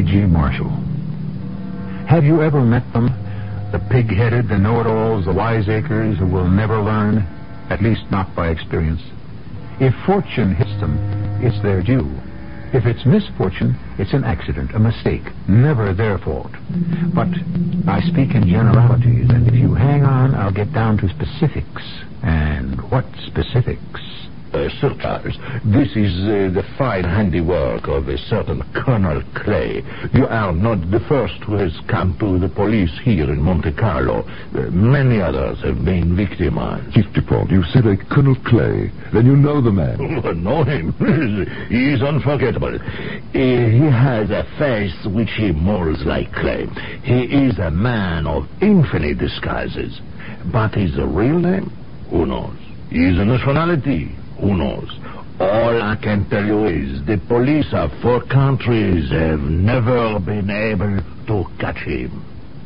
G. Marshall. Have you ever met them? The pig-headed, the know-it-alls, the wiseacres who will never learn, at least not by experience. If fortune hits them, it's their due. If it's misfortune, it's an accident, a mistake, never their fault. But I speak in generalities, and if you hang on, I'll get down to specifics. And what specifics? Sir Charles, this is the fine handiwork of a certain Colonel Clay. You are not the first who has come to the police here in Monte Carlo. Many others have been victimized. Chief Dupont, you said a Colonel Clay. Then you know the man. Oh, know him. He is unforgettable. He has a face which he molds like clay. He is a man of infinite disguises. But his real name? Who knows? His nationality? Who knows? All I can tell you is the police of 4 countries have never been able to catch him.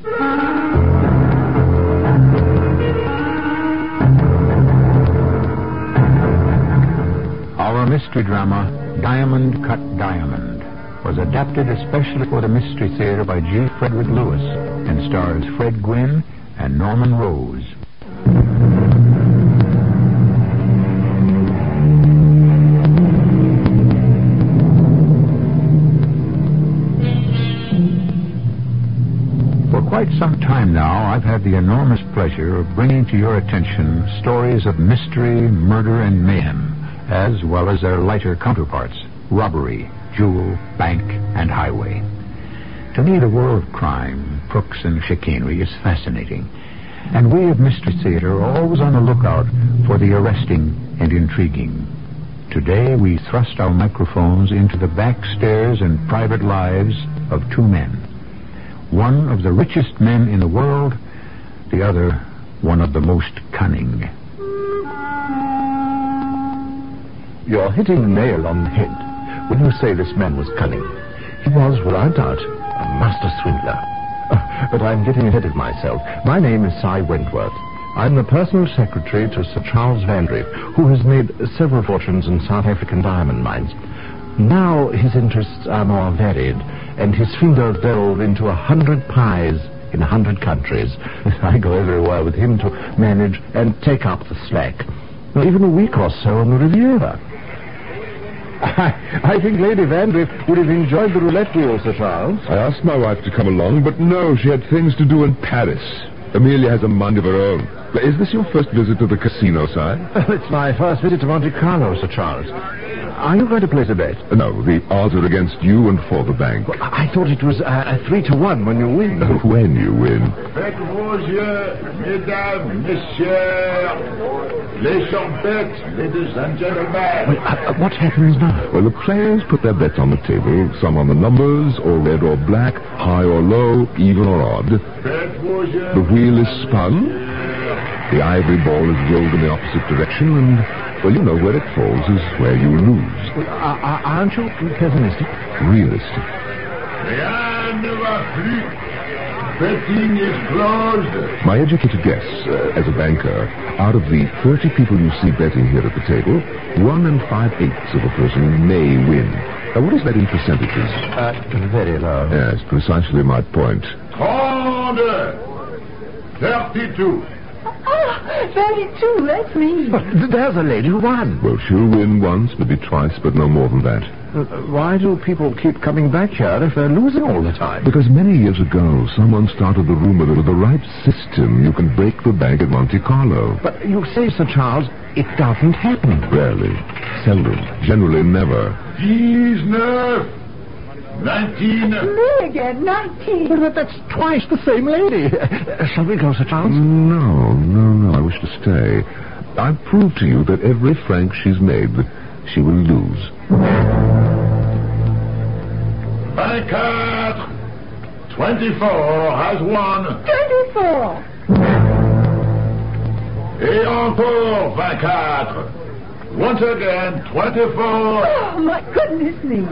Our mystery drama, Diamond Cut Diamond, was adapted especially for the Mystery Theater by G. Frederick Lewis and stars Fred Gwynne and Norman Rose. For quite some time now, I've had the enormous pleasure of bringing to your attention stories of mystery, murder, and mayhem, as well as their lighter counterparts, robbery, jewel, bank, and highway. To me, the world of crime, crooks, and chicanery is fascinating, and we of Mystery Theater are always on the lookout for the arresting and intriguing. Today, we thrust our microphones into the back stairs and private lives of 2 men. One of the richest men in the world, the other one of the most cunning. You're hitting the nail on the head when you say this man was cunning. He was, without doubt, a master swindler. But I'm getting ahead of myself. My name is Cy Wentworth. I'm the personal secretary to Sir Charles Vandriff, who has made several fortunes in South African diamond mines. Now his interests are more varied, and his fingers delve into 100 pies in 100 countries. I go everywhere with him to manage and take up the slack. Even a week or so on the Riviera. I think Lady Vandriff would have enjoyed the roulette wheel, Sir Charles. I asked my wife to come along, but no, she had things to do in Paris. Amelia has a mind of her own. Is this your first visit to the casino, sir? It's my first visit to Monte Carlo, Sir Charles. Are you going to place a bet? No, the odds are against you and for the bank. Well, I thought it was 3-1 when you win. When you win. Faites vos yeux, mesdames, messieurs, les champettes, ladies and gentlemen. Well, what happens now? Well, the players put their bets on the table, some on the numbers, or red or black, high or low, even or odd. Faites vos yeux. The wheel is spun, the ivory ball is rolled in the opposite direction, and, well, you know, where it falls is where you lose. Well, aren't you pessimistic? Realistic. Rien ne va plus. Betting is closed. My educated guess, as a banker, out of the 30 people you see betting here at the table, 1 5/8 of a person may win. Now, what is that in percentages? Very low. Yes, precisely my point. 32. Oh, 32, that's me. There's a lady who won. Well, she'll win once, maybe twice, but no more than that. Why do people keep coming back here if they're losing all the time? Because many years ago, someone started the rumor that with the right system, you can break the bank at Monte Carlo. But you say, Sir Charles, it doesn't happen. Rarely. Seldom. Generally never. 19. 19. Me again, 19. But that's twice the same lady. Shall we go, Sir Charles? No. I wish to stay. I've proved to you that every franc she's made, she will lose. 24. 24 has won. 24. Et encore 24. Once again, 24. Oh, my goodness me.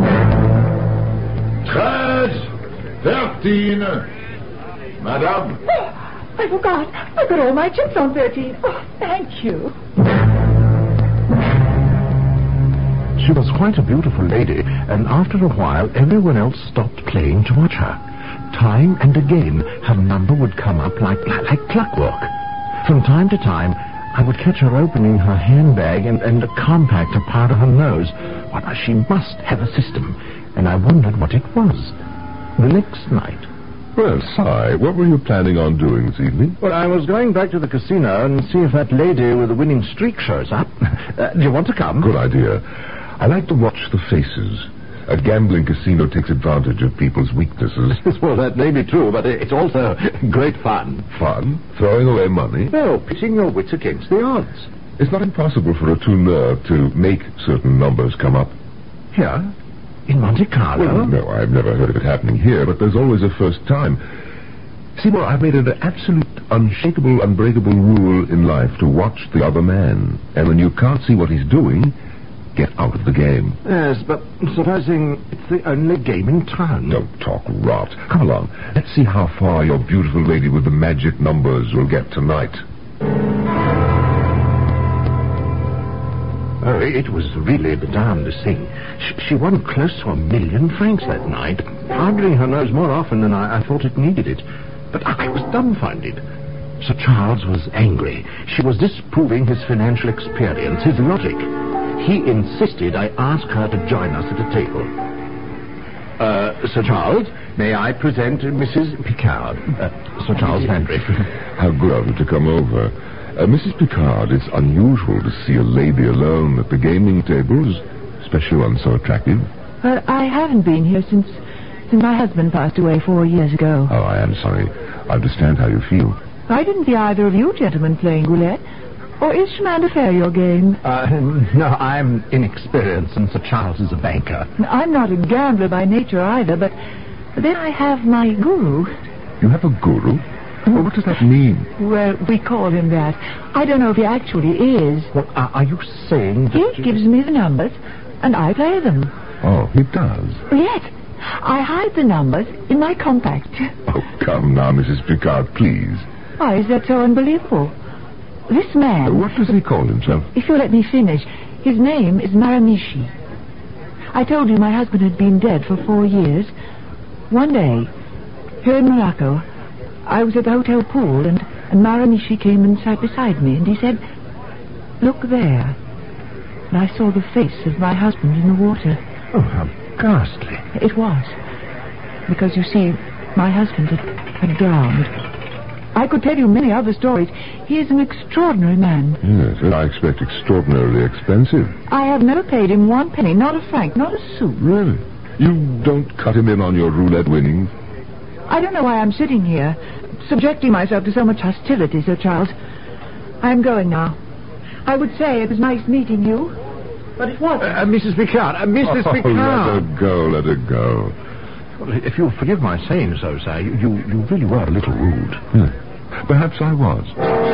13. Madame. Oh, I forgot. I've got all my chips on 13. Oh, thank you. She was quite a beautiful lady, and after a while everyone else stopped playing to watch her. Time and again her number would come up like clockwork. From time to time I would catch her opening her handbag and a compactor part of her nose. Well, she must have a system, and I wondered what it was. The next night... Well, Si, what were you planning on doing this evening? Well, I was going back to the casino and see if that lady with the winning streak shows up. Do you want to come? Good idea. I like to watch the faces. A gambling casino takes advantage of people's weaknesses. Well, that may be true, but it's also great fun. Fun? Throwing away money? No, pitching your wits against the odds. It's not impossible for a tourneur to make certain numbers come up. Here? In Monte Carlo? Well, no, I've never heard of it happening here, but there's always a first time. Seymour, I've made it an absolute, unshakable, unbreakable rule in life to watch the other man. And when you can't see what he's doing, get out of the game. Yes, but supposing it's the only game in town. Don't talk rot. Come along. Let's see how far your beautiful lady with the magic numbers will get tonight. Oh, it was really the darndest thing. She won close to £1 million that night, powdering her nose more often than I thought it needed it. But I was dumbfounded. Sir Charles was angry. She was disproving his financial experience, his logic. He insisted I ask her to join us at a table. Sir Charles, may I present Mrs. Picard? Sir Charles Vandriff. How good of you to come over. Mrs. Picard, it's unusual to see a lady alone at the gaming tables, especially one so attractive. Well, I haven't been here since my husband passed away 4 years ago. Oh, I am sorry. I understand how you feel. I didn't see either of you gentlemen playing roulette. Or is Chemin de Fer your game? No, I'm inexperienced, and Sir Charles is a banker. I'm not a gambler by nature either, but then I have my guru. You have a guru? Well, what does that mean? Well, we call him that. I don't know if he actually is. Well, are you saying that... He gives me the numbers, and I play them. Oh, he does? Yes. I hide the numbers in my compact. Oh, come now, Mrs. Picard, please. Why is that so unbelievable? This man... What does he call himself? If you'll let me finish, his name is Maramichi. I told you my husband had been dead for 4 years. One day, here in Morocco, I was at the hotel pool, and Maramichi came and sat beside me, and he said, "Look there." And I saw the face of my husband in the water. Oh, how ghastly. It was. Because, you see, my husband had drowned. I could tell you many other stories. He is an extraordinary man. Yes, and I expect extraordinarily expensive. I have never paid him 1 penny, not a franc, not a sou. Really? You don't cut him in on your roulette winnings? I don't know why I'm sitting here, subjecting myself to so much hostility, Sir Charles. I'm going now. I would say it was nice meeting you, but it wasn't. Mrs. Picard, Mrs. Picard. Let her go. Well, if you'll forgive my saying so, sir, you really were a little rude. Perhaps I was.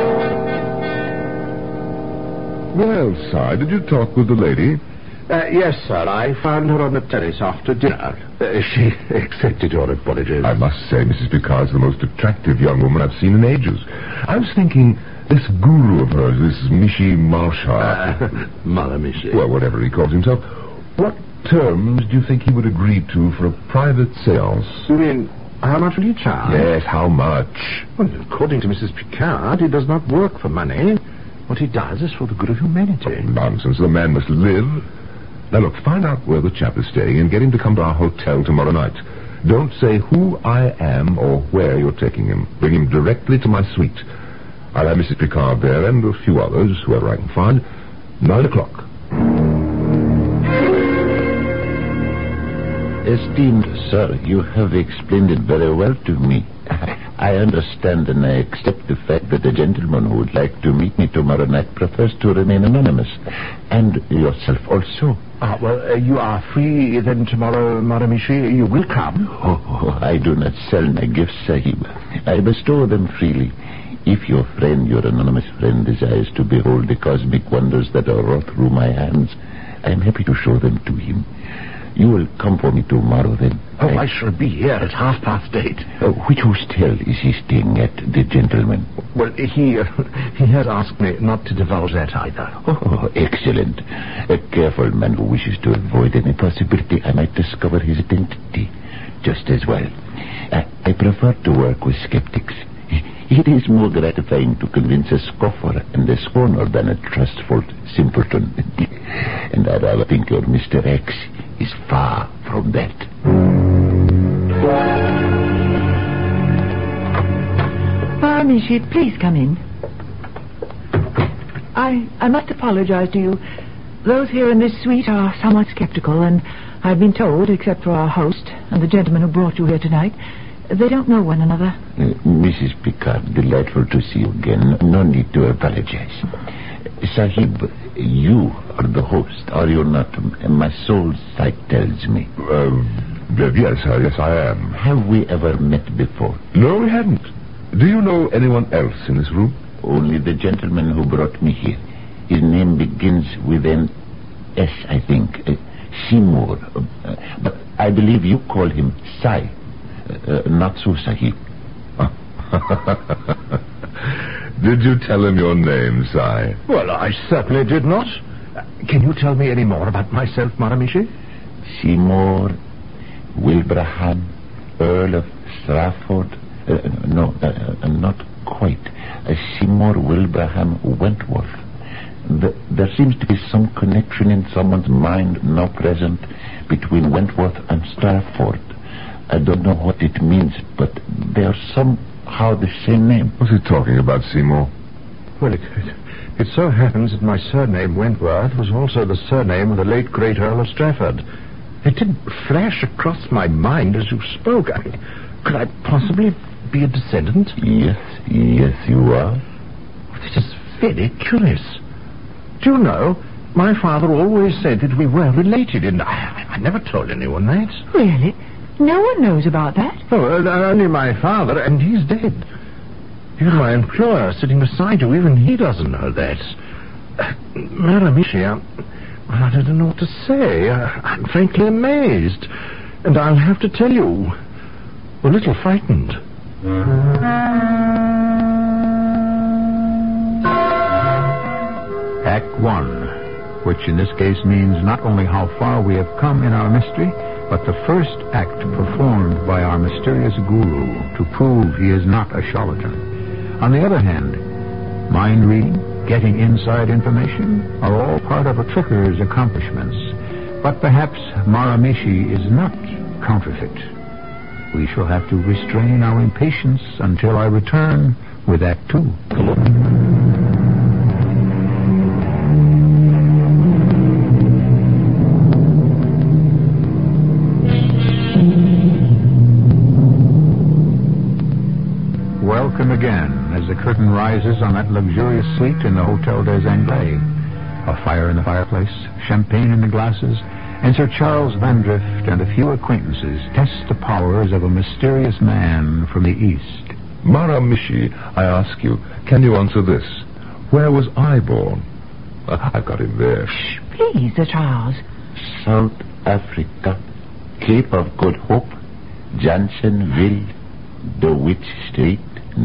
Well, Si, did you talk with the lady? Yes, sir. I found her on the terrace after dinner. She accepted your apologies. I must say, Mrs. Picard's the most attractive young woman I've seen in ages. I was thinking, this guru of hers, this Michi Marshal... Maramichi. Well, whatever he calls himself. What terms do you think he would agree to for a private seance? You mean, how much will he charge? Yes, how much? Well, according to Mrs. Picard, he does not work for money. What he does is for the good of humanity. Nonsense. The man must live. Now, look, find out where the chap is staying and get him to come to our hotel tomorrow night. Don't say who I am or where you're taking him. Bring him directly to my suite. I'll have Mrs. Picard there and a few others, whoever I can find. 9 o'clock. Esteemed sir, you have explained it very well to me. I understand and I accept the fact that the gentleman who would like to meet me tomorrow night prefers to remain anonymous. And yourself also. Well, you are free then tomorrow, Maramichi. You will come. Oh, I do not sell my gifts, Sahib. I bestow them freely. If your friend, your anonymous friend, desires to behold the cosmic wonders that are wrought through my hands, I am happy to show them to him. You will come for me tomorrow, then? Oh, I shall be here at 8:30. Which hotel is he staying at, the gentleman? Well, he has asked me not to divulge that either. Oh, excellent. A careful man who wishes to avoid any possibility I might discover his identity just as well. I prefer to work with skeptics. It is more gratifying to convince a scoffer and a scorner than a trustful simpleton. And I rather think your Mr. X is far from that. Maramichi, please come in. I must apologize to you. Those here in this suite are somewhat skeptical, and I've been told, except for our host and the gentleman who brought you here tonight, they don't know one another. Mrs. Picard, delightful to see you again. No need to apologize. Sahib, you are the host, are you not? My soul sight tells me. Yes, I am. Have we ever met before? No, we haven't. Do you know anyone else in this room? Only the gentleman who brought me here. His name begins with an S, I think. Seymour. But I believe you call him Sai. Not so, Sahib. Did you tell him your name, Sai? Well, I certainly did not. Can you tell me any more about myself, Maramichi? Seymour Wilbraham, Earl of Strafford. No, not quite. Seymour Wilbraham Wentworth. There seems to be some connection in someone's mind now present between Wentworth and Strafford. I don't know what it means, but they are somehow the same name. What's he talking about, Seymour? Well, it so happens that my surname, Wentworth, was also the surname of the late great Earl of Strafford. It didn't flash across my mind as you spoke. I mean, could I possibly be a descendant? Yes, you are. This is very curious. Do you know, my father always said that we were related, and I never told anyone that. Really? No one knows about that? Oh, only my father, and he's dead. Even my employer sitting beside you, even he doesn't know that. Maramichi, I don't know what to say. I'm frankly amazed. And I'll have to tell you, a little frightened. Act 1, which in this case means not only how far we have come in our mystery, but the first act performed by our mysterious guru to prove he is not a charlatan. On the other hand, mind reading, getting inside information are all part of a tricker's accomplishments. But perhaps Maramichi is not counterfeit. We shall have to restrain our impatience until I return with Act 2. Welcome again as the curtain rises on that luxurious suite in the Hotel des Anglais. A fire in the fireplace, champagne in the glasses, and Sir Charles Vandrift and a few acquaintances test the powers of a mysterious man from the East. Maramichi, I ask you, can you answer this? Where was I born? I've got him there. Shh, please, Sir Charles. South Africa, Cape of Good Hope, Johnsonville, DeWitt Street,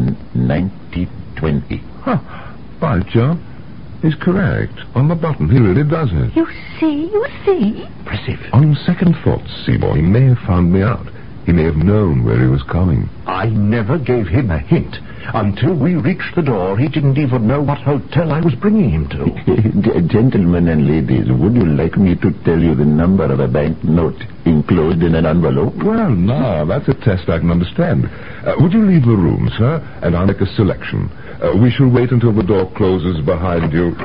1920. By John, he's correct. On the button, he really does it. You see? Impressive. On second thoughts, Seymour, he may have found me out. He may have known where he was coming. I never gave him a hint. Until we reached the door, he didn't even know what hotel I was bringing him to. Gentlemen and ladies, would you like me to tell you the number of a banknote enclosed in an envelope? Well, no, that's a test I can understand. Would you leave the room, sir, and I'll make a selection. We shall wait until the door closes behind you.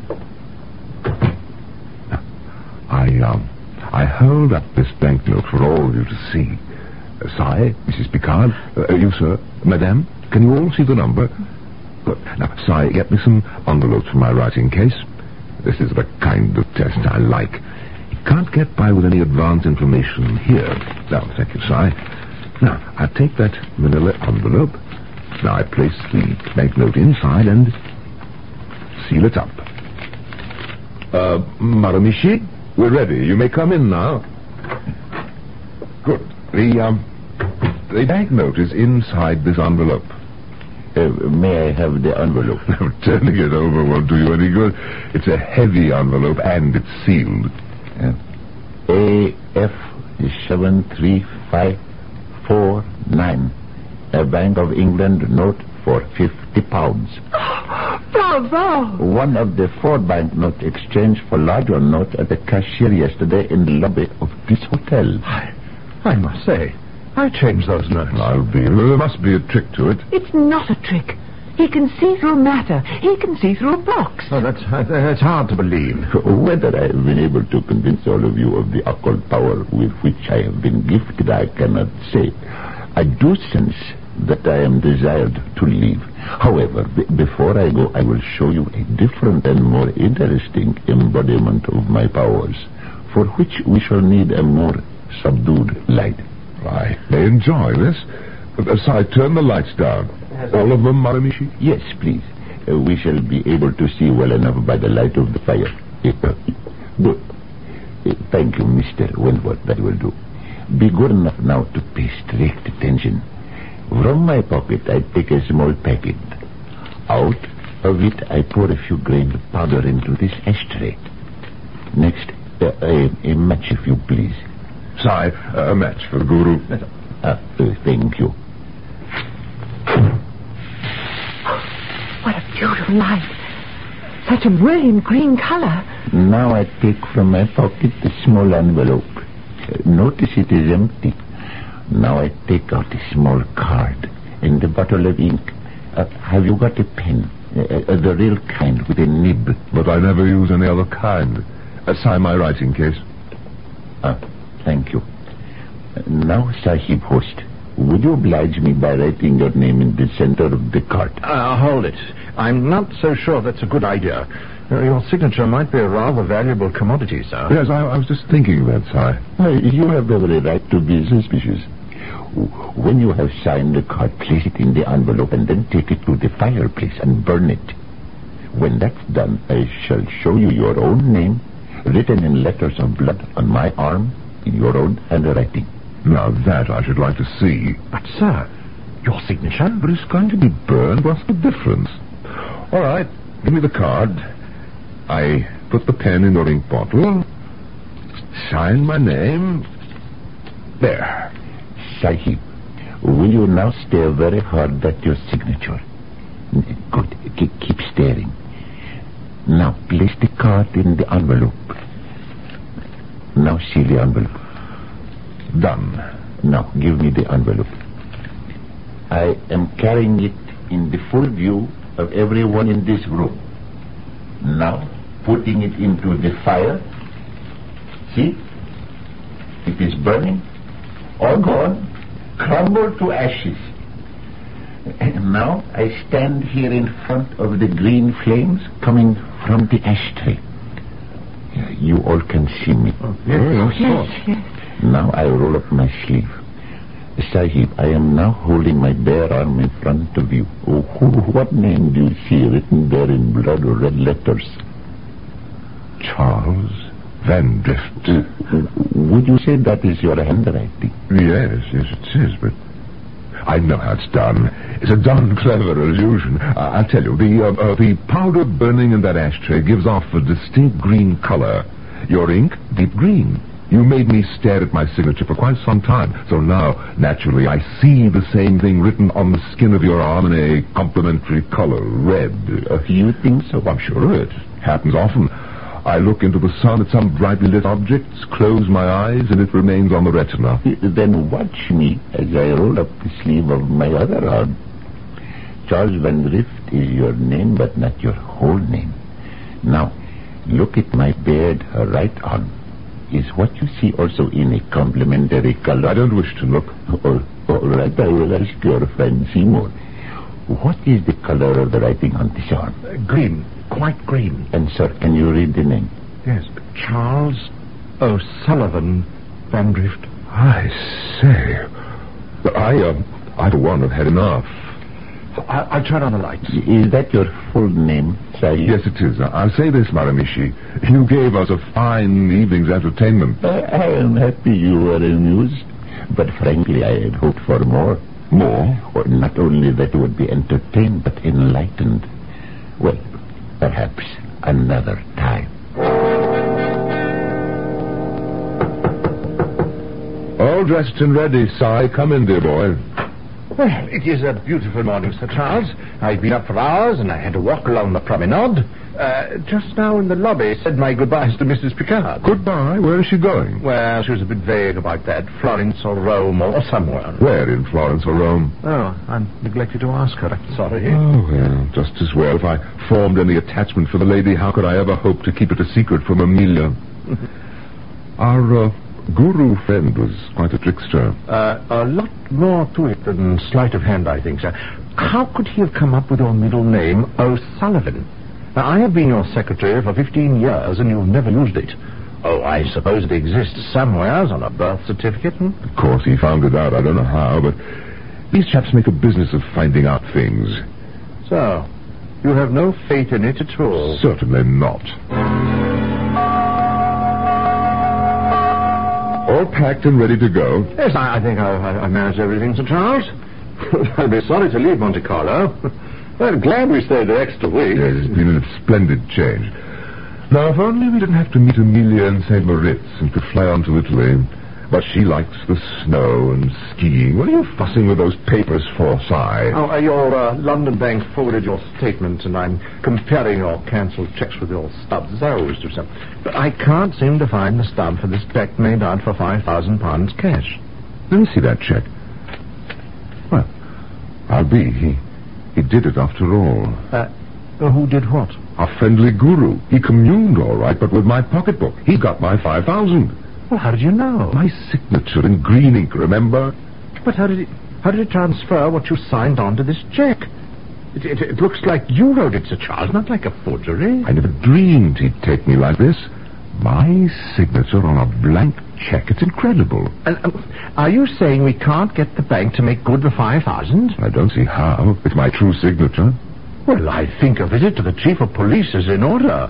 I hold up this banknote for all of you to see. Sai, Mrs. Picard, you, sir, Madame, can you all see the number? Good. Now, Sai, get me some envelopes for my writing case. This is the kind of test I like. You can't get by with any advance information here. Now, thank you, Sai. Now, I take that manila envelope. Now, I place the banknote inside and seal it up. Maramichi, we're ready. You may come in now. The banknote is inside this envelope. May I have the envelope? Turning it over won't do you any good. It's a heavy envelope and it's sealed. AF 73549. A Bank of England note for £50. Bravo! One of the 4 banknotes exchanged for larger note at the cashier yesterday in the lobby of this hotel. I must say, I changed those notes. There must be a trick to it. It's not a trick. He can see through matter. He can see through a box. Oh, that's hard to believe. Whether I have been able to convince all of you of the occult power with which I have been gifted, I cannot say. I do sense that I am desired to leave. However, before I go, I will show you a different and more interesting embodiment of my powers, for which we shall need a more subdued light. I may enjoy this. Si, turn the lights down. All of them, Maramichi? Yes, please. We shall be able to see well enough by the light of the fire. Good. Thank you, Mr. Wentworth. That will do. Be good enough now to pay strict attention. From my pocket, I take a small packet. Out of it, I pour a few grains of powder into this ashtray. Next, a match, if you please. Si, a match for the Guru. Thank you. What a beautiful light. Such a brilliant green color. Now I take from my pocket the small envelope. Notice it is empty. Now I take out a small card and a bottle of ink. Have you got a pen? The real kind with a nib. But I never use any other kind. Sign my writing case. Thank you. Now, Sahib Host, would you oblige me by writing your name in the center of the card? Hold it. I'm not so sure that's a good idea. Your signature might be a rather valuable commodity, sir. Yes, I was just thinking that, Si. You have every right to be suspicious. When you have signed the card, place it in the envelope and then take it to the fireplace and burn it. When that's done, I shall show you your own name, written in letters of blood on my arm, in your own handwriting. Now that I should like to see. But, sir, your signature? But it's going to be burned. What's the difference? All right, give me the card. I put the pen in your ink bottle. Sign my name. There. Sahib, will you now stare very hard at your signature? Good. Keep staring. Now place the card in the envelope. Now seal the envelope. Done. Now give me the envelope. I am carrying it in the full view of everyone in this room. Now putting it into the fire. See? It is burning. All gone. Crumbled to ashes. And now I stand here in front of the green flames coming from the ashtray. You all can see me. Yes. Now I roll up my sleeve. Sahib, I am now holding my bare arm in front of you. What name do you see written there in blood or red letters? Charles Van Drift. Would you say that is your handwriting? Yes, it is, but I know how it's done. It's a darn clever illusion. I'll tell you, the powder burning in that ashtray gives off a distinct green color. Your ink, deep green. You made me stare at my signature for quite some time, so now, naturally, I see the same thing written on the skin of your arm in a complementary color, red. You think so? I'm sure it happens often. I look into the sun at some brightly lit objects, close my eyes, and it remains on the retina. Then watch me as I roll up the sleeve of my other arm. Charles Van Drift is your name, but not your whole name. Now, look at my bared right arm. Is what you see also in a complementary color? I don't wish to look. All right, I will ask your friend Seymour. What is the color of the writing on this arm? Green. Quite green. And, sir, can you read the name? Yes, Charles O'Sullivan Van Drift. I say. I for one, have had enough. I'll turn on the lights. Is that your full name, Sahib? Yes, it is. I'll say this, Maramichi. You gave us a fine evening's entertainment. I am happy you were amused. But frankly, I had hoped for more. More? Or not only that you would be entertained, but enlightened. Well, perhaps another time. All dressed and ready, Si. Come in, dear boy. Well, it is a beautiful morning, Sir Charles. I've been up for hours, and I had to walk along the promenade. Just now in the lobby, said my goodbyes to Mrs. Picard. Goodbye. Where is she going? Well, she was a bit vague about that. Florence or Rome or somewhere. Where in Florence or Rome? Oh, I neglected to ask her. I'm sorry. Oh, well, just as well. If I formed any attachment for the lady, how could I ever hope to keep it a secret from Amelia? Our guru friend was quite a trickster. A lot more to it than sleight of hand, I think, sir. How could he have come up with your middle name, O'Sullivan? Now, I have been your secretary for 15 years, and you've never used it. Oh, I suppose it exists somewhere on a birth certificate. Of course, he found it out. I don't know how, but these chaps make a business of finding out things. So, you have no faith in it at all? Certainly not. All packed and ready to go? Yes, I think I managed everything, Sir Charles. I'll be sorry to leave Monte Carlo. I'm glad we stayed the extra week. Yes, it's been a splendid change. Now, if only we didn't have to meet Amelia in St. Moritz and could fly on to Italy. But she likes the snow and skiing. What are you fussing with those papers for, Si? Oh, your London bank forwarded your statement, and I'm comparing your cancelled checks with your stubs, as I always do, sir. But I can't seem to find the stub for this check made out for £5,000 cash. Let me see that check. Well, I'll be. He did it after all. Who did what? Our friendly guru. He communed all right, but with my pocketbook. He got my 5,000. Well, how did you know? My signature in green ink, remember? But how did it transfer what you signed onto this check? It looks like you wrote it, Sir Charles, not like a forgery. I never dreamed he'd take me like this. My signature on a blank check. It's incredible. And are you saying we can't get the bank to make good the 5,000? I don't see how. It's my true signature. Well, I think a visit to the chief of police is in order.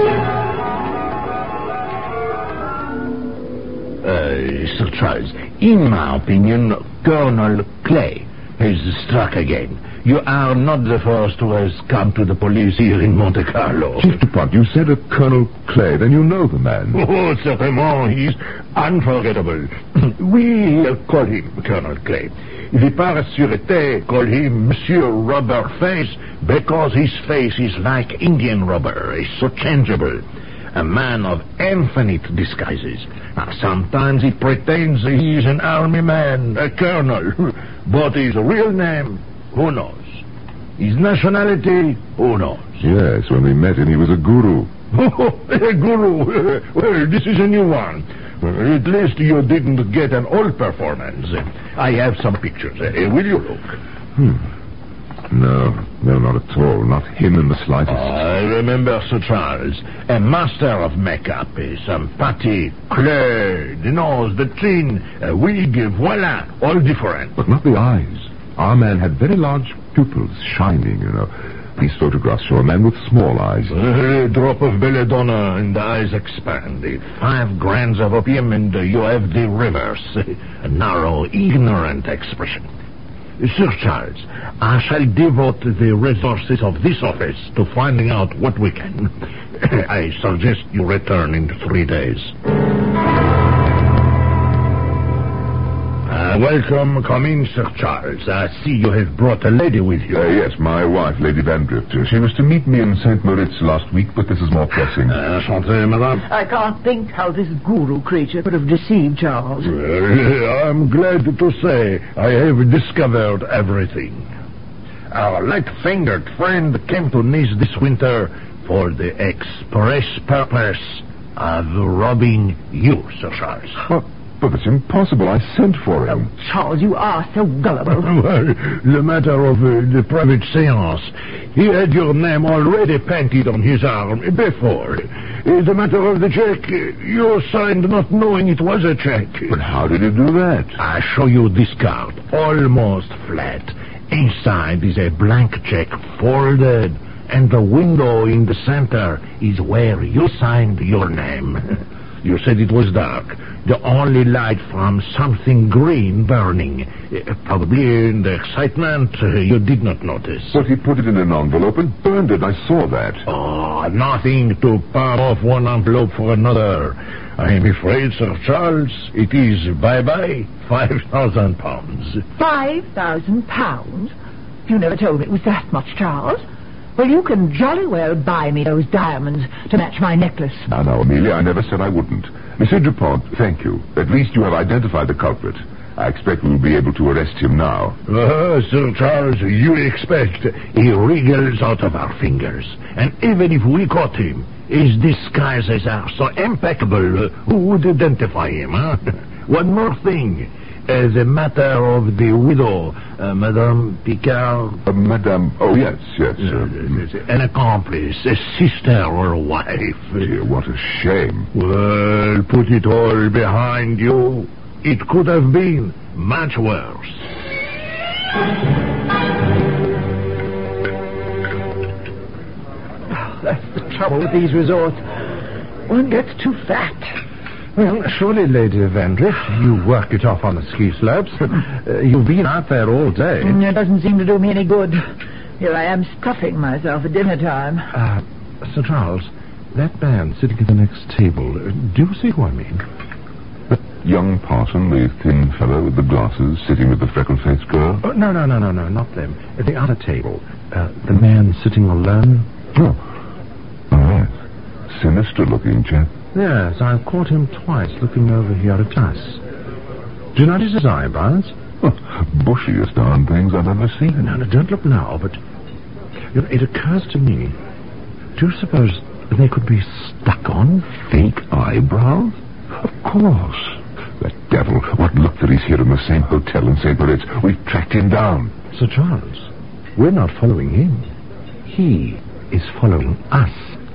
Sir Charles, in my opinion, Colonel Clay has struck again. You are not the first who has come to the police here in Monte Carlo. Chief Dupont, you said a Colonel Clay, then you know the man. Oh, certainement, he's unforgettable. We call him Colonel Clay. The Paris Sûreté call him Monsieur Rubber Face because his face is like Indian rubber. It's so changeable. A man of infinite disguises. Now, sometimes he pretends he's an army man, a colonel. But his real name, who knows? His nationality, who knows? Yes, when we met him, he was a guru. A guru? Well, this is a new one. At least you didn't get an old performance. I have some pictures. Will you look? No, not at all. Not him in the slightest. I remember Sir Charles, a master of makeup, some putty, clay, the nose, the chin, a wig, voila, all different. But not the eyes. Our man had very large pupils, shining, you know. These photographs show a man with small eyes. A drop of belladonna and the eyes expand. 5 grains of opium and you have the reverse. A narrow, ignorant expression. Sir Charles, I shall devote the resources of this office to finding out what we can. I suggest you return in 3 days. Welcome. Come in, Sir Charles. I see you have brought a lady with you. Yes, my wife, Lady Vandrift. She was to meet me in St. Moritz last week, but this is more pressing. Enchanté, madame. I can't think how this guru creature could have deceived Charles. I'm glad to say I have discovered everything. Our light-fingered friend came to Nice this winter for the express purpose of robbing you, Sir Charles. But it's impossible. I sent for him. Oh, Charles, you are so gullible. Well, the matter of the private seance, he had your name already painted on his arm before. The matter of the check, you signed not knowing it was a check. But how did you do that? I show you this card, almost flat. Inside is a blank check folded, and the window in the center is where you signed your name. You said it was dark. The only light from something green burning. Probably in the excitement, you did not notice. But he put it in an envelope and burned it. I saw that. Oh, nothing to palm off one envelope for another. I am afraid, Sir Charles, it is bye-bye, £5,000. £5,000? You never told me it was that much, Charles. Well, you can jolly well buy me those diamonds to match my necklace. Now, Amelia, I never said I wouldn't. Monsieur Dupont, thank you. At least you have identified the culprit. I expect we'll be able to arrest him now. Sir Charles, you expect he wriggles out of our fingers. And even if we caught him, his disguises are so impeccable, who would identify him, huh? One more thing. The matter of the widow, Madame Picard. Madame... Oh, yes. An accomplice, a sister or a wife. Dear, what a shame. Well, put it all behind you. It could have been much worse. That's the trouble with these resorts. One gets too fat. Well, surely, Lady Vandrift, you work it off on the ski slopes. You've been out there all day. It doesn't seem to do me any good. Here I am stuffing myself at dinner time. Sir Charles, that man sitting at the next table, do you see who I mean? The young parson, the thin fellow with the glasses, sitting with the freckle-faced girl? Oh, no, not them. At the other table. The man sitting alone. Oh, yes. Sinister-looking chap. Yes, I've caught him twice looking over here at us. Do you notice his eyebrows? Bushiest darn things I've ever seen. No, don't look now, but it occurs to me. Do you suppose they could be stuck on? Fake eyebrows? Of course. That devil, what luck that he's here in the same hotel in St. Moritz. We've tracked him down. Sir Charles, we're not following him. He is following us.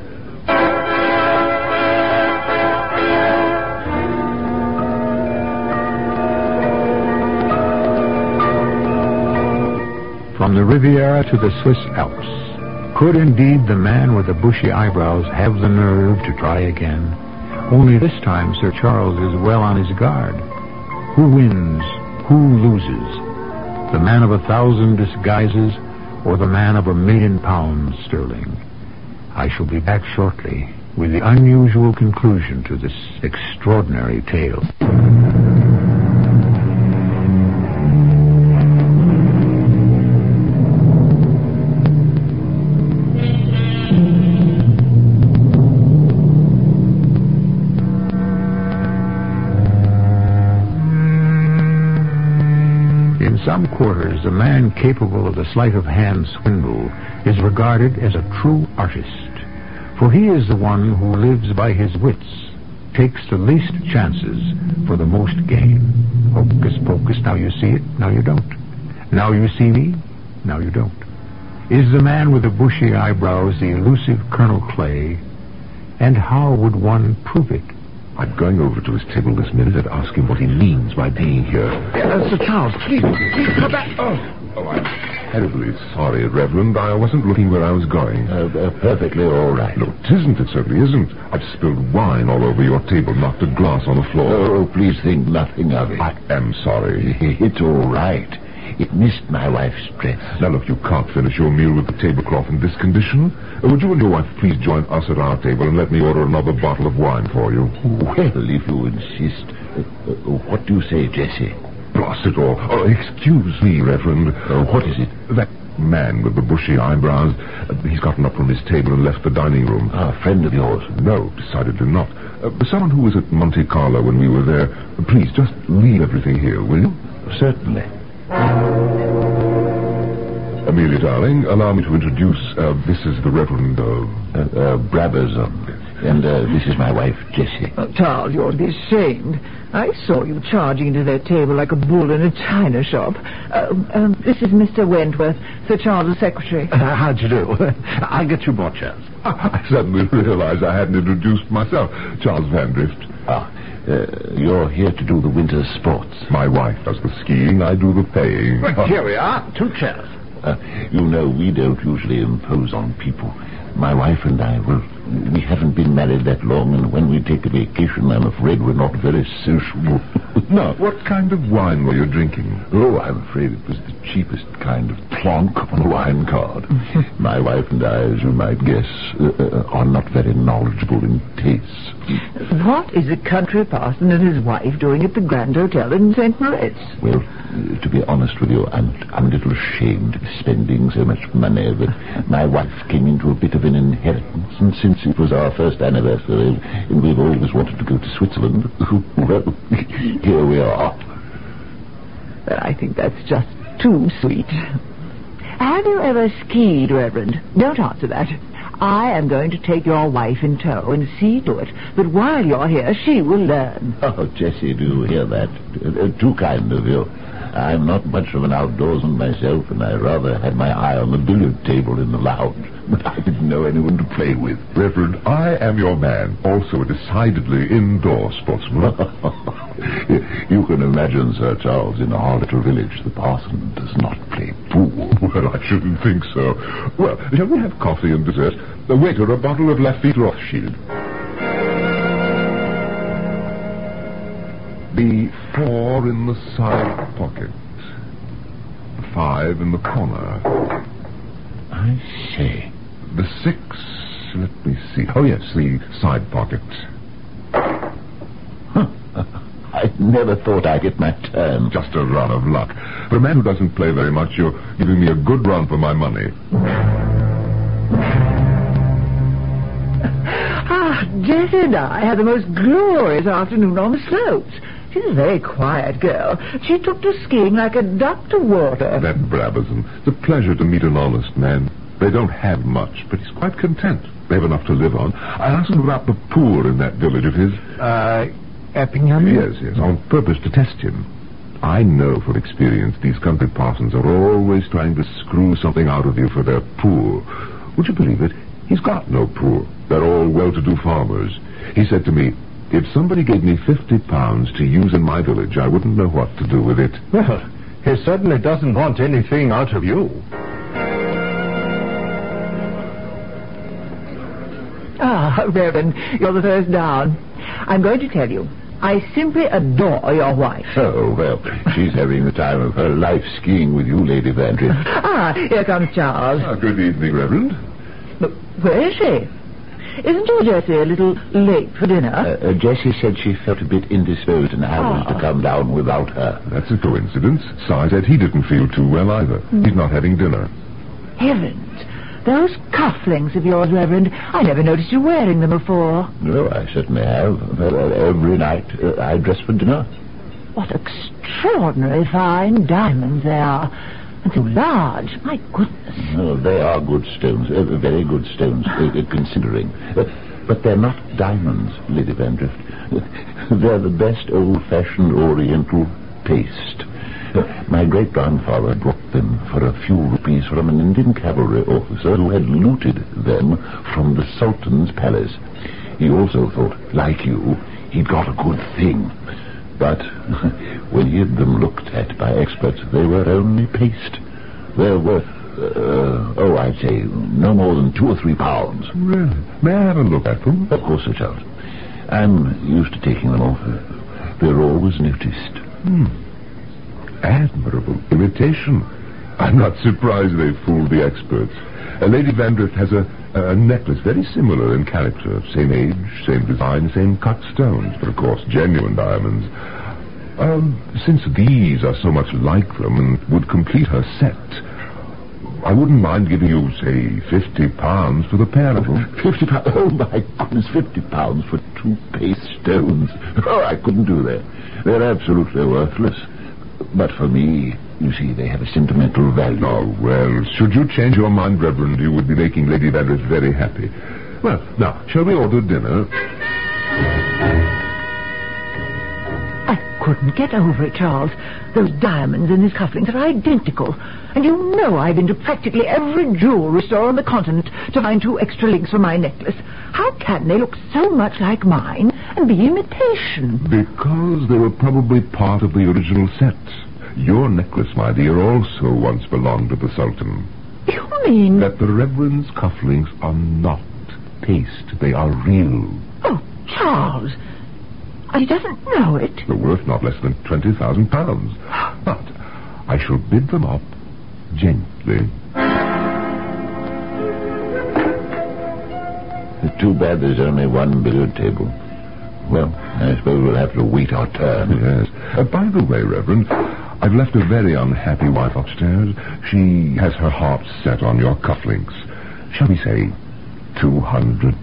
From the Riviera to the Swiss Alps, could indeed the man with the bushy eyebrows have the nerve to try again? Only this time Sir Charles is well on his guard. Who wins? Who loses? The man of 1,000 disguises or the man of £1,000,000 sterling? I shall be back shortly with the unusual conclusion to this extraordinary tale. In some quarters, a man capable of the sleight-of-hand swindle is regarded as a true artist, for he is the one who lives by his wits, takes the least chances for the most gain. Hocus pocus, now you see it, now you don't. Now you see me, now you don't. Is the man with the bushy eyebrows the elusive Colonel Clay? And how would one prove it? I'm going over to his table this minute and ask him what he means by being here. Sir Charles, please come back. Oh, I'm terribly sorry, Reverend. I wasn't looking where I was going. Perfectly all right. No, it isn't. It certainly isn't. I've spilled wine all over your table, knocked a glass on the floor. Oh, please think nothing of it. I am sorry. It's all right. It missed my wife's dress. Now, look, you can't finish your meal with the tablecloth in this condition. Would you and your wife please join us at our table and let me order another bottle of wine for you? Well, if you insist. What do you say, Jessie? Blast it all. Oh, excuse me, Reverend. What is it? That man with the bushy eyebrows, he's gotten up from his table and left the dining room. A friend of yours? No, decidedly not. Someone who was at Monte Carlo when we were there. Please, just leave everything here, will you? Certainly. Amelia, darling, allow me to introduce, this is the Reverend, Brabazon. And this is my wife, Jessie. Oh, Charles, you ought to be ashamed. I saw you charging into their table like a bull in a china shop. This is Mr. Wentworth, Sir Charles' secretary. How'd you do? I'll get you more chairs. I suddenly realized I hadn't introduced myself. Charles Vandrift. You're here to do the winter sports. My wife does the skiing, I do the paying. Well, here we are, 2 chairs. You know, we don't usually impose on people. My wife and I will we haven't been married that long, and when we take a vacation, I'm afraid we're not very sociable. Now, what kind of wine were you drinking? Oh, I'm afraid it was the cheapest kind of plonk on a wine card. My wife and I, as you might guess, are not very knowledgeable in tastes. What is a country parson and his wife doing at the Grand Hotel in St. Moritz? Well, to be honest with you, I'm a little ashamed of spending so much money, but my wife came into a bit of an inheritance, and since it was our first anniversary, and we've always wanted to go to Switzerland, well, here we are. Well, I think that's just too sweet. Have you ever skied, Reverend? Don't answer that. I am going to take your wife in tow and see to it that while you're here, she will learn. Oh, Jessie, do you hear that? Too kind of you. I'm not much of an outdoorsman myself, and I rather had my eye on the billiard table in the lounge. But I didn't know anyone to play with. Reverend, I am your man, also a decidedly indoor sportsman. You can imagine, Sir Charles, in our little village, the parson does not play pool. Well, I shouldn't think so. Well, shall we have coffee and dessert? The waiter, a bottle of Lafitte Rothschild. The 4 in the side pocket. The 5 in the corner. I see. The 6, let me see. Oh, yes, the side pocket. Huh. I never thought I'd get my turn. Just a run of luck. For a man who doesn't play very much, you're giving me a good run for my money. Jessie and I had the most glorious afternoon on the slopes. She's a very quiet girl. She took to skiing like a duck to water. That Brabazon. It's a pleasure to meet an honest man. They don't have much, but he's quite content. They have enough to live on. I asked him about the poor in that village of his. Eppingham? Yes, on purpose to test him. I know from experience these country parsons are always trying to screw something out of you for their poor. Would you believe it? He's got no poor. They're all well-to-do farmers. He said to me, if somebody gave me £50 to use in my village, I wouldn't know what to do with it. Well, he certainly doesn't want anything out of you. Ah, Reverend, you're the first down. I'm going to tell you, I simply adore your wife. Oh, well, she's having the time of her life skiing with you, Lady Vandrift. Ah, here comes Charles. Good evening, Reverend. But where is she? Isn't your Jessie a little late for dinner? Jessie said she felt a bit indisposed and I was to come down without her. That's a coincidence. Si said he didn't feel too well either. He's not having dinner. Heavens, those cufflinks of yours, Reverend, I never noticed you wearing them before. No, I certainly have. Every night I dress for dinner. What extraordinary fine diamonds they are. And so large, my goodness. Oh, they are good stones, very good stones, considering. But they're not diamonds, Lady Vandrift. They're the best old-fashioned Oriental paste. My great-grandfather brought them for a few rupees from an Indian cavalry officer who had looted them from the Sultan's palace. He also thought, like you, he'd got a good thing. But when he had them looked at by experts, they were only paste. They're worth, I'd say no more than 2 or 3 pounds. Really? May I have a look at them? Of course, Sir Charles. I'm used to taking them off. They're always noticed. Admirable imitation. I'm not surprised they fooled the experts. Lady Vandrift has a necklace very similar in character. Same age, same design, same cut stones, but of course genuine diamonds. Since these are so much like them and would complete her set, I wouldn't mind giving you, say, £50 for the pair of them. £50? Oh, my goodness, £50 for 2 paste stones. Oh, I couldn't do that. They're absolutely worthless. But for me, you see, they have a sentimental value. Oh, well, should you change your mind, Reverend, you would be making Lady Vandrift very happy. Well, now, shall we order dinner? I couldn't get over it, Charles. Those diamonds in his cufflinks are identical. And you know I've been to practically every jewelry store on the continent to find 2 extra links for my necklace. How can they look so much like mine and be imitation? Because they were probably part of the original set. Your necklace, my dear, also once belonged to the Sultan. You mean... That the Reverend's cufflinks are not paste. They are real. Oh, Charles. He doesn't know it. They're worth not less than £20,000. But I shall bid them up gently. Too bad there's only one billiard table. Well, I suppose we'll have to wait our turn. Yes. By the way, Reverend, I've left a very unhappy wife upstairs. She has her heart set on your cufflinks. Shall we say £200?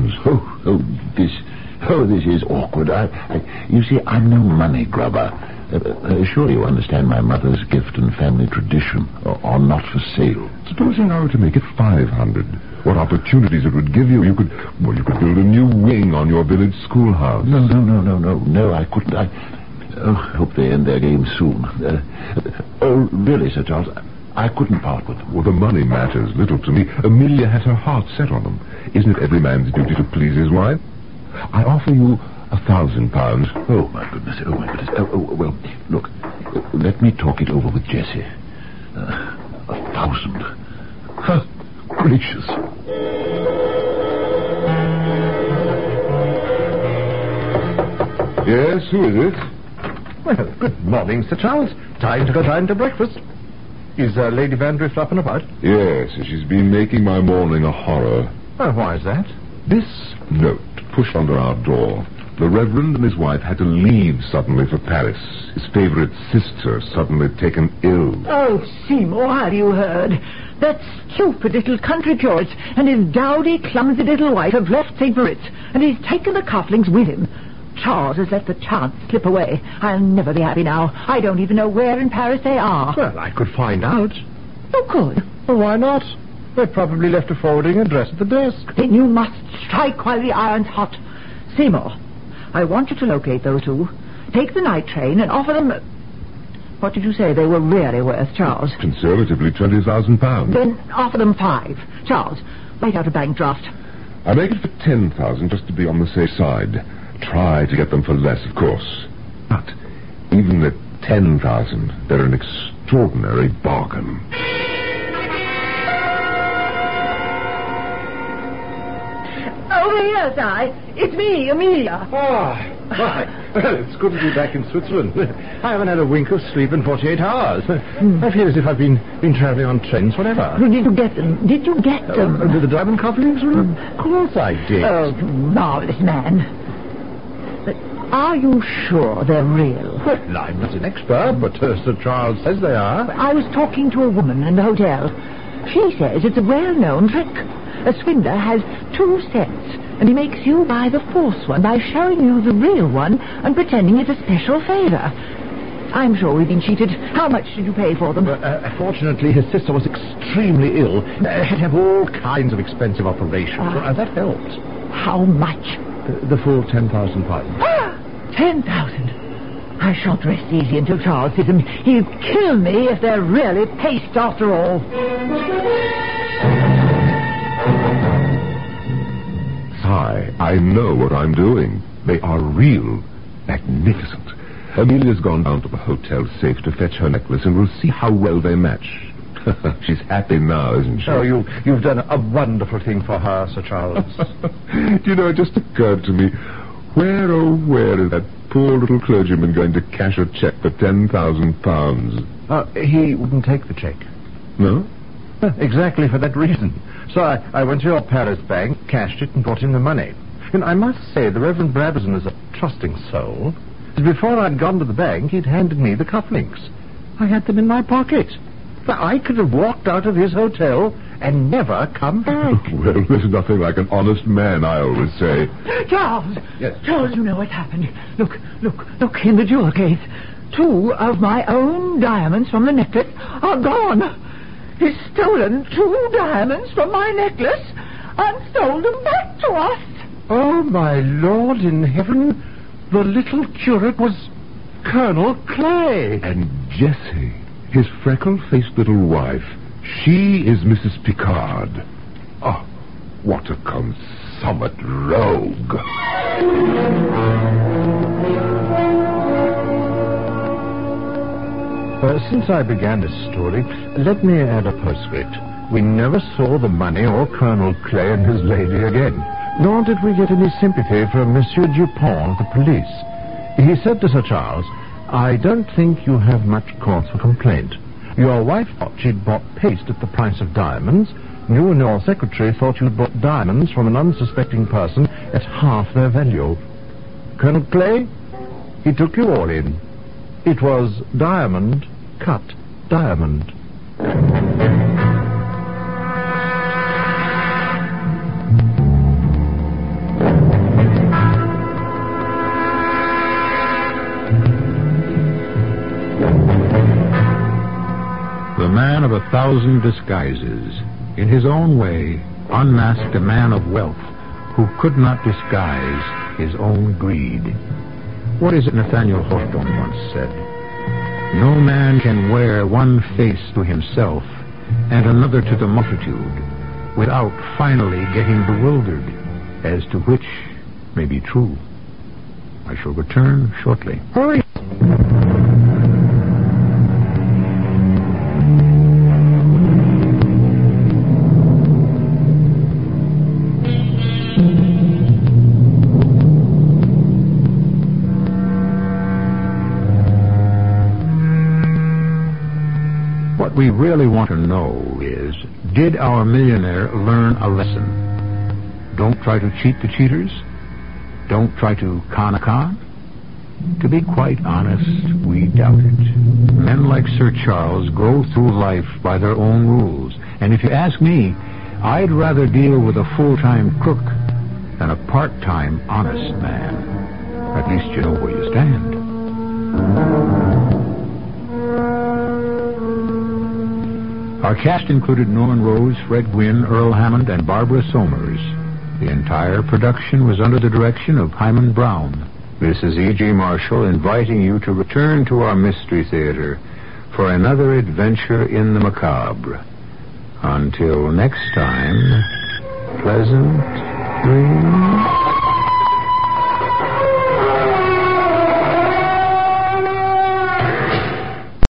This is awkward. You see, I'm no money grubber. Surely you understand my mother's gift and family tradition are not for sale. Supposing I were to make it 500, what opportunities it would give you. You could build a new wing on your village schoolhouse. No, I couldn't. I hope they end their game soon. Really, Sir Charles, I couldn't part with them. Well, the money matters little to me. Amelia has her heart set on them. Isn't it every man's duty to please his wife? I offer you £1,000. Oh, my goodness. Well, look, let me talk it over with Jessie. 1,000. Gracious. Yes, who is it? Well, good morning, Sir Charles. Time to breakfast. Is Lady Vandrift up and about? Yes, she's been making my morning a horror. Oh, why is that? This note pushed under our door. The Reverend and his wife had to leave suddenly for Paris. His favorite sister suddenly taken ill. Oh, Seymour, have you heard? That stupid little country curate and his dowdy, clumsy little wife have left St. Moritz, and he's taken the cufflinks with him. Charles has let the chance slip away. I'll never be happy now. I don't even know where in Paris they are. Well, I could find out. You could? Well, why not? They've probably left a forwarding address at the desk. Then you must strike while the iron's hot. Seymour, I want you to locate those two. Take the night train and offer them... What did you say they were really worth, Charles? Conservatively, £20,000. Then offer them 5. Charles, write out a bank draft. I make it for 10,000 just to be on the safe side. Try to get them for less, of course. But even at 10,000, they're an extraordinary bargain. Over here, Si. It's me, Amelia. Right. Well, it's good to be back in Switzerland. I haven't had a wink of sleep in 48 hours. I feel as if I've been travelling on trains forever. Did you get them? Did you get them? With the diamond cufflinks? Well, of course I did. Oh, marvellous man. But are you sure they're real? Well, I'm not an expert, but Sir Charles says they are. I was talking to a woman in the hotel. She says it's a well-known trick. A swindler has 2 sets, and he makes you buy the false one by showing you the real one and pretending it's a special favor. I'm sure we've been cheated. How much did you pay for them? Fortunately, his sister was extremely ill. Had to have all kinds of expensive operations. That helped. How much? The full £10,000. 10,000? I shan't rest easy until Charles sees them. He'll kill me if they're really paste after all. I know what I'm doing. They are real. Magnificent. Amelia's gone down to the hotel safe to fetch her necklace, and we'll see how well they match. She's happy now, isn't she? Oh, you've done a wonderful thing for her, Sir Charles. Do you know, it just occurred to me, where is that poor little clergyman going to cash a cheque for £10,000? He wouldn't take the cheque. No? Exactly for that reason. So I went to your Paris bank, cashed it, and brought him the money. And I must say, the Reverend Brabazon is a trusting soul. Before I'd gone to the bank, he'd handed me the cufflinks. I had them in my pocket. But I could have walked out of his hotel and never come back. Well, there's nothing like an honest man, I always say. Charles! Yes? Charles, you know what's happened. Look in the jewel case. 2 of my own diamonds from the necklace are gone. He's stolen 2 diamonds from my necklace and sold them back to us. Oh, my Lord in heaven, the little curate was Colonel Clay. And Jessie, his freckle-faced little wife, she is Mrs. Picard. Oh, what a consummate rogue. Since I began this story, let me add a postscript. we never saw the money or Colonel Clay and his lady again. Nor did we get any sympathy from Monsieur Dupont of the police. He said to Sir Charles, "I don't think you have much cause for complaint. Your wife thought she'd bought paste at the price of diamonds. You and your secretary thought you'd bought diamonds from an unsuspecting person at half their value. Colonel Clay, he took you all in. It was diamond cut diamond." The man of 1,000 disguises, in his own way, unmasked a man of wealth who could not disguise his own greed. What is it Nathaniel Hawthorne once said? No man can wear one face to himself and another to the multitude without finally getting bewildered as to which may be true. I shall return shortly. Hurry! What we really want to know is, did our millionaire learn a lesson? Don't try to cheat the cheaters. Don't try to con a con. To be quite honest, we doubt it. Men like Sir Charles go through life by their own rules. And if you ask me, I'd rather deal with a full-time crook than a part-time honest man. At least you know where you stand. Our cast included Norman Rose, Fred Gwynne, Earl Hammond, and Barbara Somers. The entire production was under the direction of Hyman Brown. This is E.G. Marshall inviting you to return to our Mystery Theater for another adventure in the macabre. Until next time, pleasant dreams.